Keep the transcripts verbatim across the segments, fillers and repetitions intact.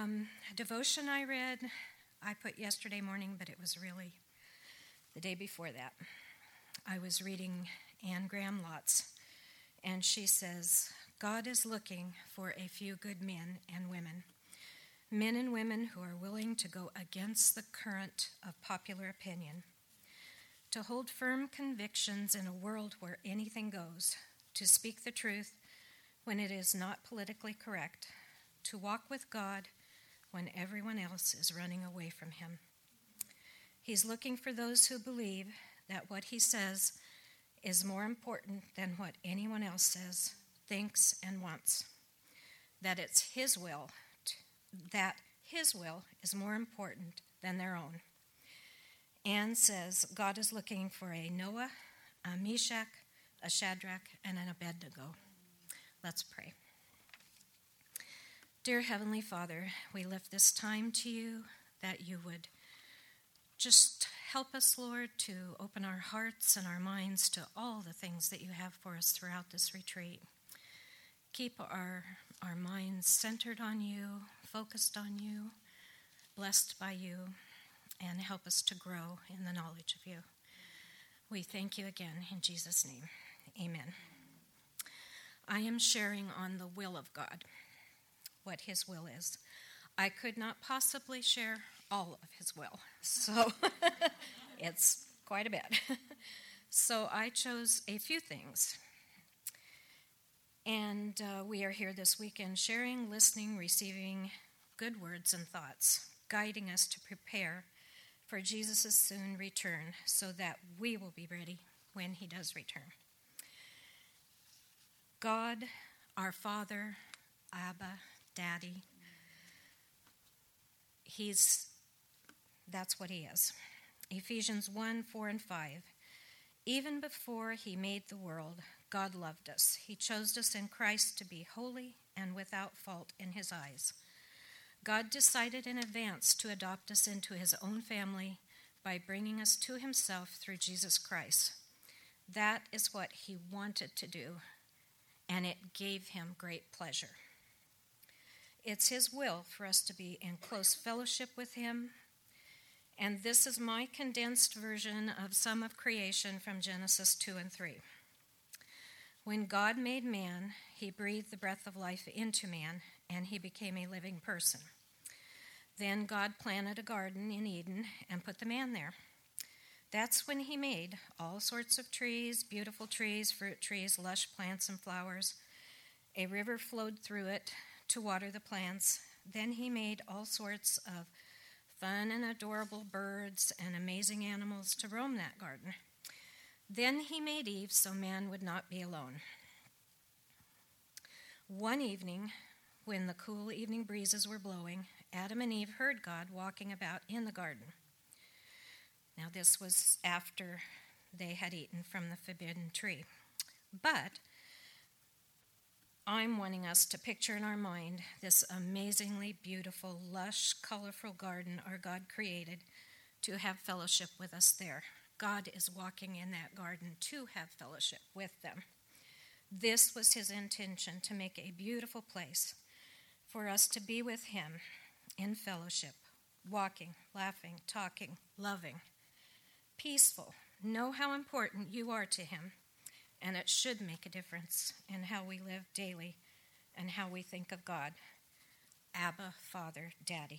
Um, a devotion I read, I put yesterday morning, but it was really the day before that. I was reading Anne Graham Lotz, and she says, God is looking for a few good men and women, men and women who are willing to go against the current of popular opinion, to hold firm convictions in a world where anything goes, to speak the truth when it is not politically correct, to walk with God when everyone else is running away from him. He's looking for those who believe that what he says is more important than what anyone else says, thinks, and wants. That it's his will, that his will is more important than their own. Anne says God is looking for a Noah, a Meshach, a Shadrach, and an Abednego. Let's pray. Dear Heavenly Father, we lift this time to you, that you would just help us, Lord, to open our hearts and our minds to all the things that you have for us throughout this retreat. Keep our, our minds centered on you, focused on you, blessed by you, and help us to grow in the knowledge of you. We thank you again in Jesus' name. Amen. I am sharing on the will of God, what his will is. I could not possibly share all of his will, so it's quite a bit. So I chose a few things. And uh, we are here this weekend sharing, listening, receiving good words and thoughts, guiding us to prepare for Jesus' soon return so that we will be ready when he does return. God, our Father, Abba, Daddy, he's, that's what he is. Ephesians one, four, and five. Even before he made the world, God loved us. He chose us in Christ to be holy and without fault in his eyes. God decided in advance to adopt us into his own family by bringing us to himself through Jesus Christ. That is what he wanted to do, and it gave him great pleasure. It's his will for us to be in close fellowship with him, and this is my condensed version of some of creation from Genesis two and three. When God made man, he breathed the breath of life into man, and he became a living person. Then God planted a garden in Eden and put the man there. That's when he made all sorts of trees, beautiful trees, fruit trees, lush plants and flowers. A river flowed through it to water the plants. Then he made all sorts of fun and adorable birds and amazing animals to roam that garden. Then he made Eve so man would not be alone. One evening, when the cool evening breezes were blowing, Adam and Eve heard God walking about in the garden. Now, this was after they had eaten from the forbidden tree. But I'm wanting us to picture in our mind this amazingly beautiful, lush, colorful garden our God created to have fellowship with us there. God is walking in that garden to have fellowship with them. This was his intention, to make a beautiful place for us to be with him in fellowship, walking, laughing, talking, loving, peaceful. Know how important you are to him, and it should make a difference in how we live daily and how we think of God. Abba, Father, Daddy.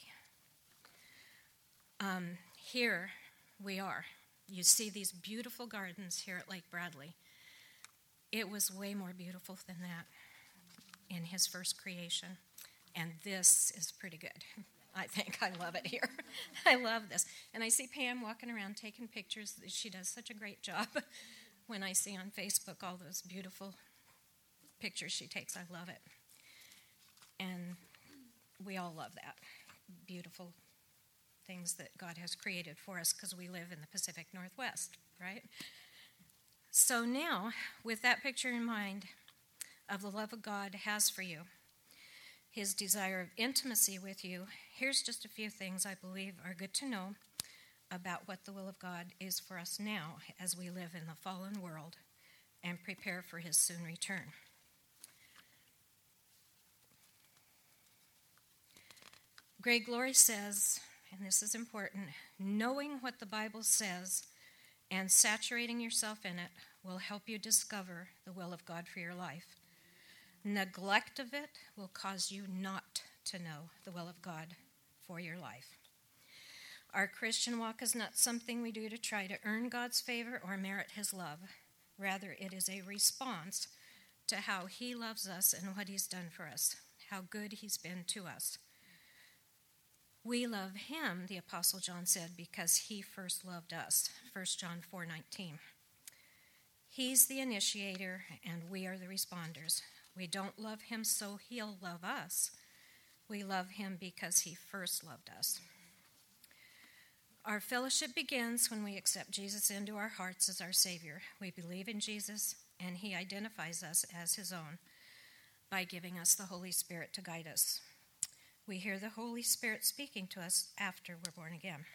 Um, here we are. You see these beautiful gardens here at Lake Bradley. It was way more beautiful than that in his first creation. And this is pretty good. I think I love it here. I love this. And I see Pam walking around taking pictures. She does such a great job. When I see on Facebook all those beautiful pictures she takes, I love it. And we all love that. Beautiful things that God has created for us because we live in the Pacific Northwest, right? So now, with that picture in mind of the love of God has for you, his desire of intimacy with you, here's just a few things I believe are good to know about what the will of God is for us now as we live in the fallen world and prepare for his soon return. Greg Laurie says, and this is important, knowing what the Bible says and saturating yourself in it will help you discover the will of God for your life. Neglect of it will cause you not to know the will of God for your life. Our Christian walk is not something we do to try to earn God's favor or merit his love. Rather, it is a response to how he loves us and what he's done for us, how good he's been to us. We love him, the Apostle John said, because he first loved us, First John four nineteen. He's the initiator, and we are the responders. We don't love him so he'll love us. We love him because he first loved us. Our fellowship begins when we accept Jesus into our hearts as our Savior. We believe in Jesus, and he identifies us as his own by giving us the Holy Spirit to guide us. We hear the Holy Spirit speaking to us after we're born again.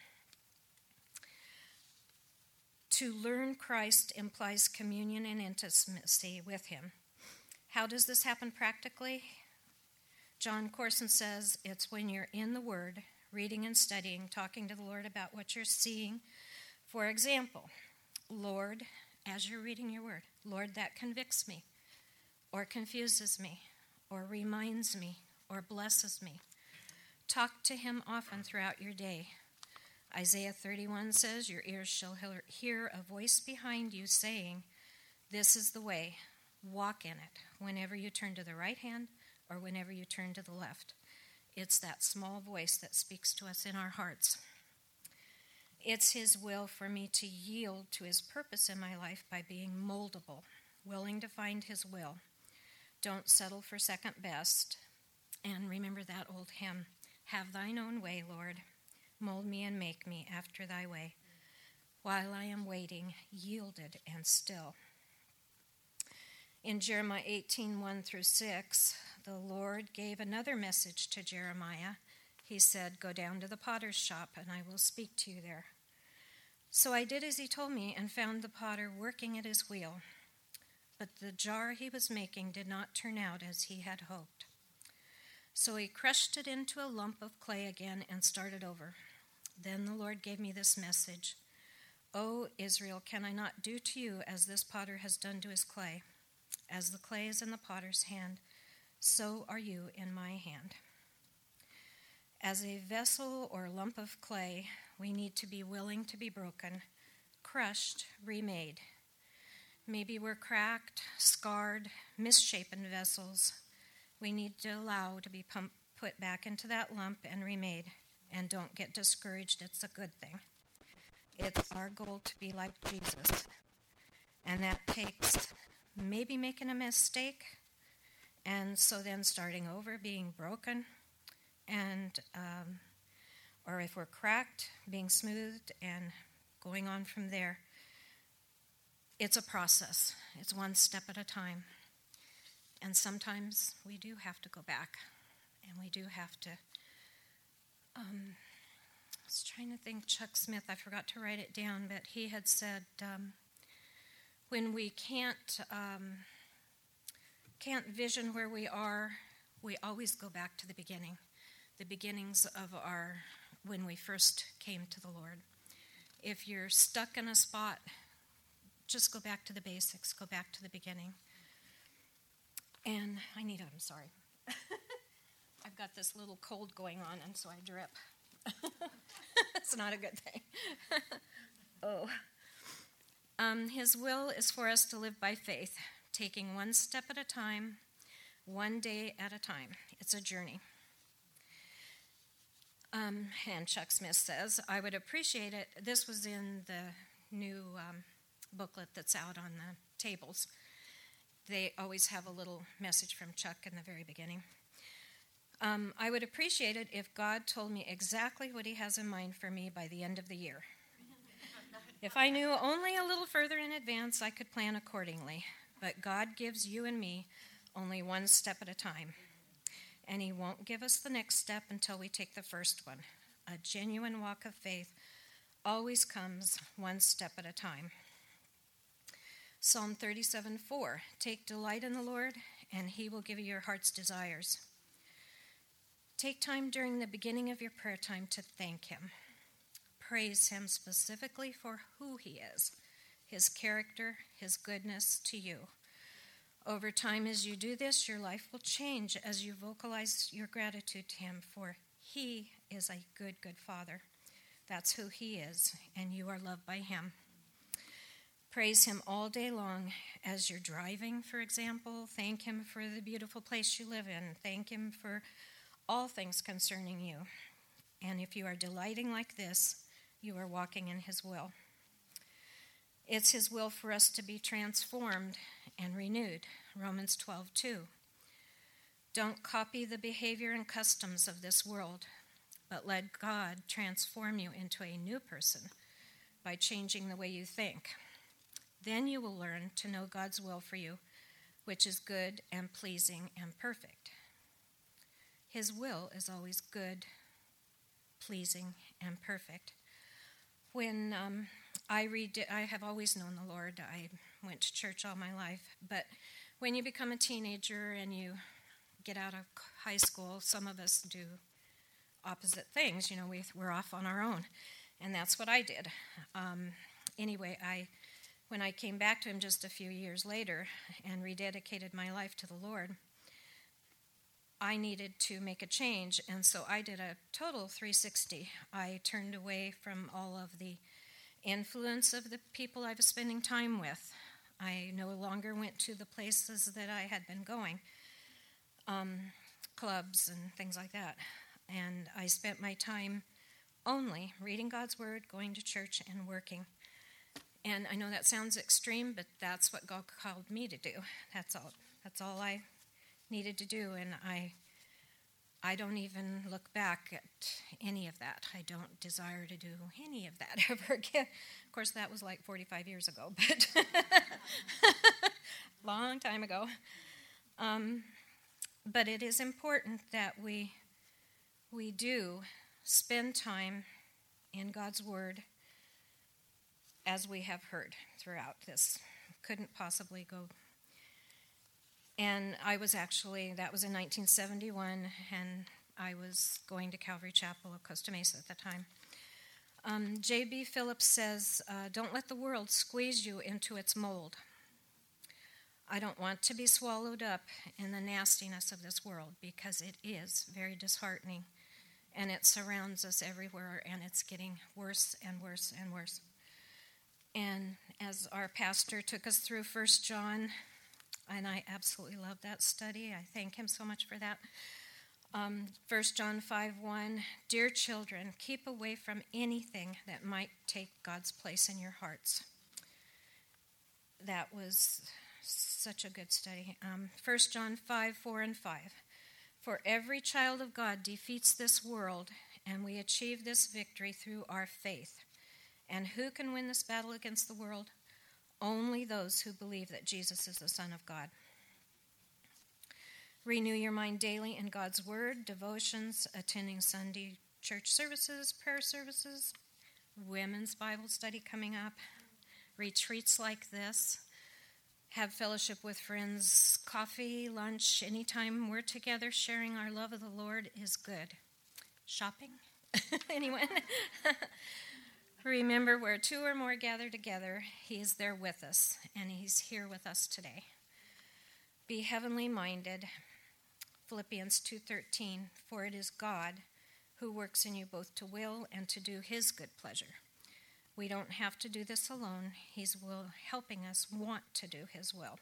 To learn Christ implies communion and intimacy with him. How does this happen practically? John Corson says it's when you're in the Word, reading and studying, talking to the Lord about what you're seeing. For example, Lord, as you're reading your Word, Lord, that convicts me, or confuses me, or reminds me, or blesses me. Talk to him often throughout your day. Isaiah thirty-one says, your ears shall hear a voice behind you saying, this is the way, walk in it, whenever you turn to the right hand or whenever you turn to the left. It's that small voice that speaks to us in our hearts. It's his will for me to yield to his purpose in my life by being moldable, willing to find his will. Don't settle for second best. And remember that old hymn, have thine own way, Lord. Mold me and make me after thy way. While I am waiting, yielded and still. In Jeremiah eighteen, one through six, the Lord gave another message to Jeremiah. He said, go down to the potter's shop and I will speak to you there. So I did as he told me and found the potter working at his wheel. But the jar he was making did not turn out as he had hoped. So he crushed it into a lump of clay again and started over. Then the Lord gave me this message. O Israel, can I not do to you as this potter has done to his clay? As the clay is in the potter's hand, so are you in my hand. As a vessel or lump of clay, we need to be willing to be broken, crushed, remade. Maybe we're cracked, scarred, misshapen vessels. We need to allow to be pumped, put back into that lump and remade. And don't get discouraged. It's a good thing. It's our goal to be like Jesus. And that takes maybe making a mistake, and so then starting over, being broken, and um, or if we're cracked, being smoothed and going on from there. It's a process. It's one step at a time. And sometimes we do have to go back, and we do have to, um, I was trying to think, Chuck Smith, I forgot to write it down, but he had said, um, when we can't, um, can't vision where we are, we always go back to the beginning, the beginnings of our, when we first came to the Lord. If you're stuck in a spot, just go back to the basics, go back to the beginning. And I need, I'm sorry. I've got this little cold going on, and so I drip. It's not a good thing. oh. Um, his will is for us to live by faith, taking one step at a time, one day at a time. It's a journey. Um, and Chuck Smith says, I would appreciate it. This was in the new um, booklet that's out on the tables. They always have a little message from Chuck in the very beginning. Um, I would appreciate it if God told me exactly what he has in mind for me by the end of the year. If I knew only a little further in advance, I could plan accordingly. But God gives you and me only one step at a time. And he won't give us the next step until we take the first one. A genuine walk of faith always comes one step at a time. Psalm thirty-seven four, take delight in the Lord, and he will give you your heart's desires. Take time during the beginning of your prayer time to thank him. Praise him specifically for who he is, his character, his goodness to you. Over time, as you do this, your life will change as you vocalize your gratitude to him, for he is a good, good Father. That's who he is, and you are loved by him. Praise him all day long as you're driving, for example. Thank him for the beautiful place you live in. Thank him for all things concerning you. And if you are delighting like this, you are walking in his will. It's his will for us to be transformed and renewed. Romans twelve two. Don't copy the behavior and customs of this world, but let God transform you into a new person by changing the way you think. Then you will learn to know God's will for you, which is good and pleasing and perfect. His will is always good, pleasing, and perfect. When um, I read, I have always known the Lord. I went to church all my life. But when you become a teenager and you get out of high school, some of us do opposite things. You know, we, we're off on our own. And that's what I did. Um, anyway, I when I came back to him just a few years later and rededicated my life to the Lord, I needed to make a change, and so I did a total three sixty. I turned away from all of the influence of the people I was spending time with. I no longer went to the places that I had been going, um, clubs and things like that. And I spent my time only reading God's Word, going to church, and working. And I know that sounds extreme, but that's what God called me to do. That's all. That's all I needed to do, and I I don't even look back at any of that. I don't desire to do any of that ever again. Of course, that was like forty-five years ago, but long time ago. Um, but it is important that we we do spend time in God's Word, as we have heard throughout this. Couldn't possibly go. And I was actually, that was in nineteen seventy-one, and I was going to Calvary Chapel of Costa Mesa at the time. Um, J B Phillips says, uh, don't let the world squeeze you into its mold. I don't want to be swallowed up in the nastiness of this world, because it is very disheartening, and it surrounds us everywhere, and it's getting worse and worse and worse. And as our pastor took us through First John, and I absolutely love that study. I thank him so much for that. Um, First John five one, dear children, keep away from anything that might take God's place in your hearts. That was such a good study. Um, First John five four and five, for every child of God defeats this world, and we achieve this victory through our faith. And who can win this battle against the world? Only those who believe that Jesus is the Son of God. Renew your mind daily in God's Word, devotions, attending Sunday church services, prayer services, women's Bible study coming up, retreats like this. Have fellowship with friends, coffee, lunch, anytime we're together sharing our love of the Lord is good. Shopping? Anyone? Remember, where two or more gather together, he is there with us, and he's here with us today. Be heavenly minded. Philippians two thirteen, for it is God who works in you both to will and to do his good pleasure. We don't have to do this alone. He's will, helping us want to do his will.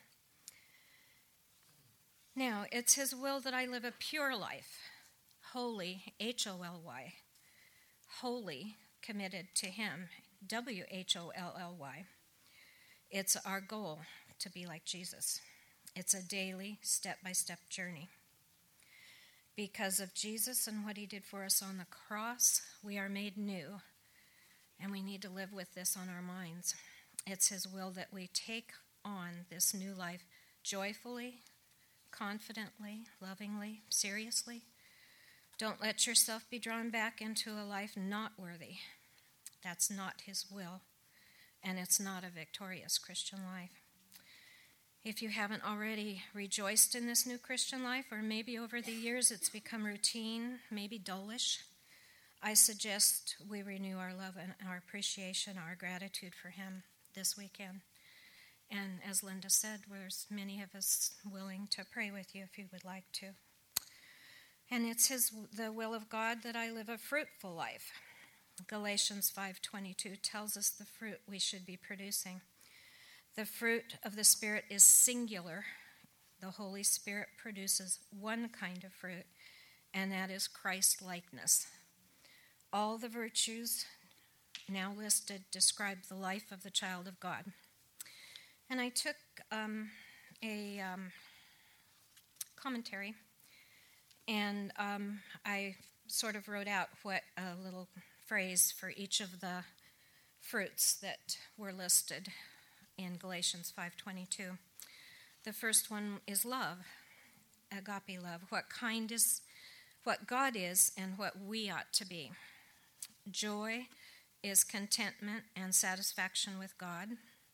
Now, it's his will that I live a pure life, holy, H O L Y, holy, committed to him, W H O L L Y. It's our goal to be like Jesus. It's a daily, step-by-step journey. Because of Jesus and what he did for us on the cross, we are made new, and we need to live with this on our minds. It's his will that we take on this new life joyfully, confidently, lovingly, seriously. Don't let yourself be drawn back into a life not worthy. That's not his will, and it's not a victorious Christian life. If you haven't already rejoiced in this new Christian life, or maybe over the years it's become routine, maybe dullish, I suggest we renew our love and our appreciation, our gratitude for him this weekend. And as Linda said, there's many of us willing to pray with you if you would like to. And it's his the will of God that I live a fruitful life. Galatians five twenty-two tells us the fruit we should be producing. The fruit of the Spirit is singular. The Holy Spirit produces one kind of fruit, and that is Christ-likeness. All the virtues now listed describe the life of the child of God. And I took um, a um, commentary, and um, I sort of wrote out what a little phrase for each of the fruits that were listed in Galatians five twenty-two. The first one is love, agape love, what kind is, what God is and what we ought to be. Joy is contentment and satisfaction with God.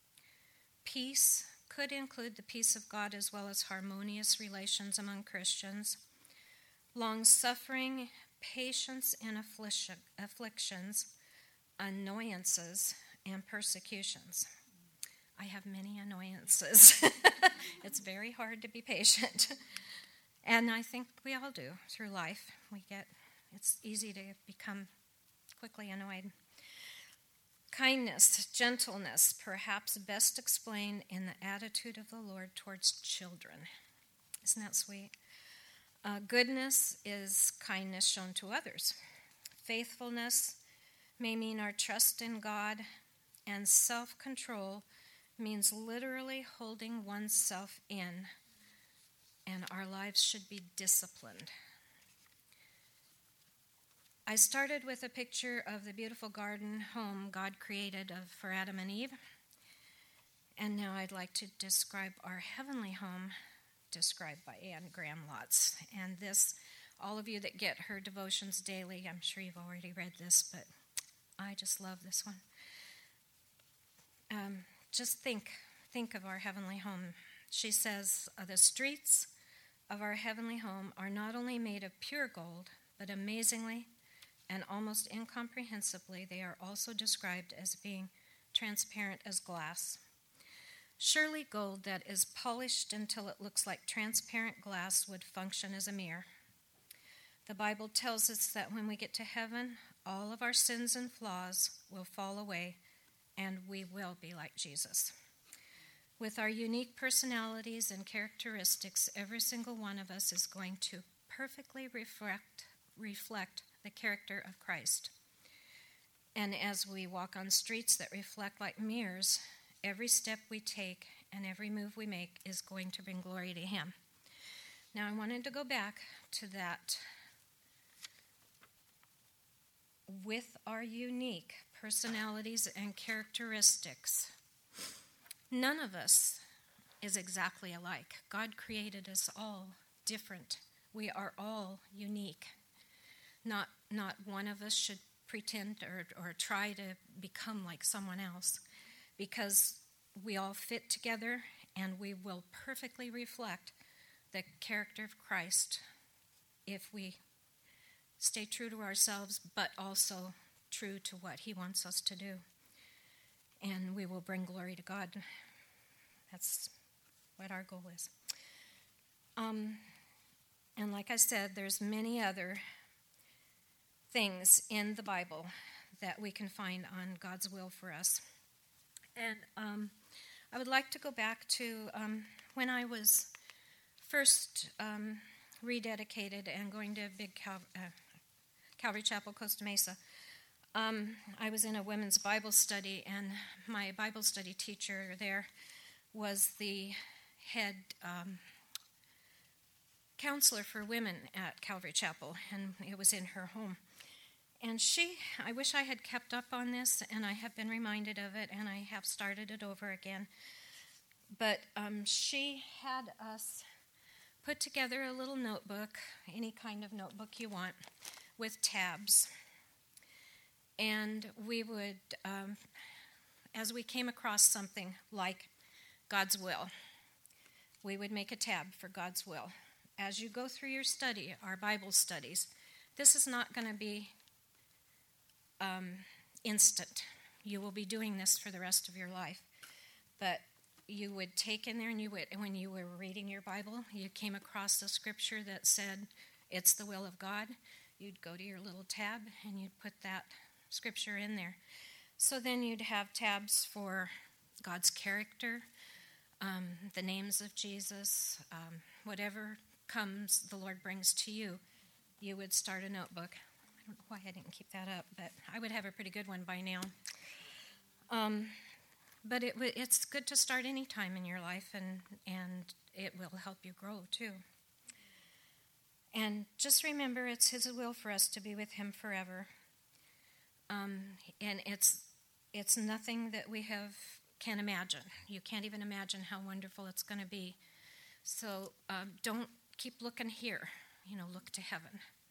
Peace could include the peace of God as well as harmonious relations among Christians. Long-suffering, patience in affliction, afflictions, annoyances, and persecutions. I have many annoyances. It's very hard to be patient. And I think we all do through life. We get, it's easy to become quickly annoyed. Kindness, gentleness, perhaps best explained in the attitude of the Lord towards children. Isn't that sweet? Uh, goodness is kindness shown to others. Faithfulness may mean our trust in God, and self-control means literally holding oneself in, and our lives should be disciplined. I started with a picture of the beautiful garden home God created of, for Adam and Eve, and now I'd like to describe our heavenly home, described by Anne Graham Lotz. And this, all of you that get her devotions daily, I'm sure you've already read this, but I just love this one. Um, just think, think of our heavenly home. She says, the streets of our heavenly home are not only made of pure gold, but amazingly and almost incomprehensibly, they are also described as being transparent as glass. Surely gold that is polished until it looks like transparent glass would function as a mirror. The Bible tells us that when we get to heaven, all of our sins and flaws will fall away, and we will be like Jesus. With our unique personalities and characteristics, every single one of us is going to perfectly reflect, reflect the character of Christ. And as we walk on streets that reflect like mirrors, every step we take and every move we make is going to bring glory to him. Now I wanted to go back to that. With our unique personalities and characteristics, none of us is exactly alike. God created us all different. We are all unique. Not, not one of us should pretend or, or try to become like someone else, because we all fit together and we will perfectly reflect the character of Christ if we stay true to ourselves, but also true to what he wants us to do. And we will bring glory to God. That's what our goal is. Um, and like I said, there's many other things in the Bible that we can find on God's will for us. And um, I would like to go back to um, when I was first um, rededicated and going to Big Cal- uh, Calvary Chapel, Costa Mesa. Um, I was in a women's Bible study, and my Bible study teacher there was the head um, counselor for women at Calvary Chapel, and it was in her home. And she, I wish I had kept up on this, and I have been reminded of it, and I have started it over again. But um, she had us put together a little notebook, any kind of notebook you want, with tabs. And we would, um, as we came across something like God's will, we would make a tab for God's will. As you go through your study, our Bible studies, this is not going to be um, instant. You will be doing this for the rest of your life. But you would take in there, and you would, when you were reading your Bible, you came across a scripture that said, it's the will of God. You'd go to your little tab, and you'd put that scripture in there. So then you'd have tabs for God's character, um, the names of Jesus, um, whatever comes, the Lord brings to you, you would start a notebook. I don't know why I didn't keep that up, but I would have a pretty good one by now. Um, but it, it's good to start any time in your life, and, and it will help you grow too. And just remember, it's His will for us to be with Him forever. Um, and it's it's nothing that we have can imagine. You can't even imagine how wonderful it's going to be. So um, don't keep looking here. You know, look to heaven.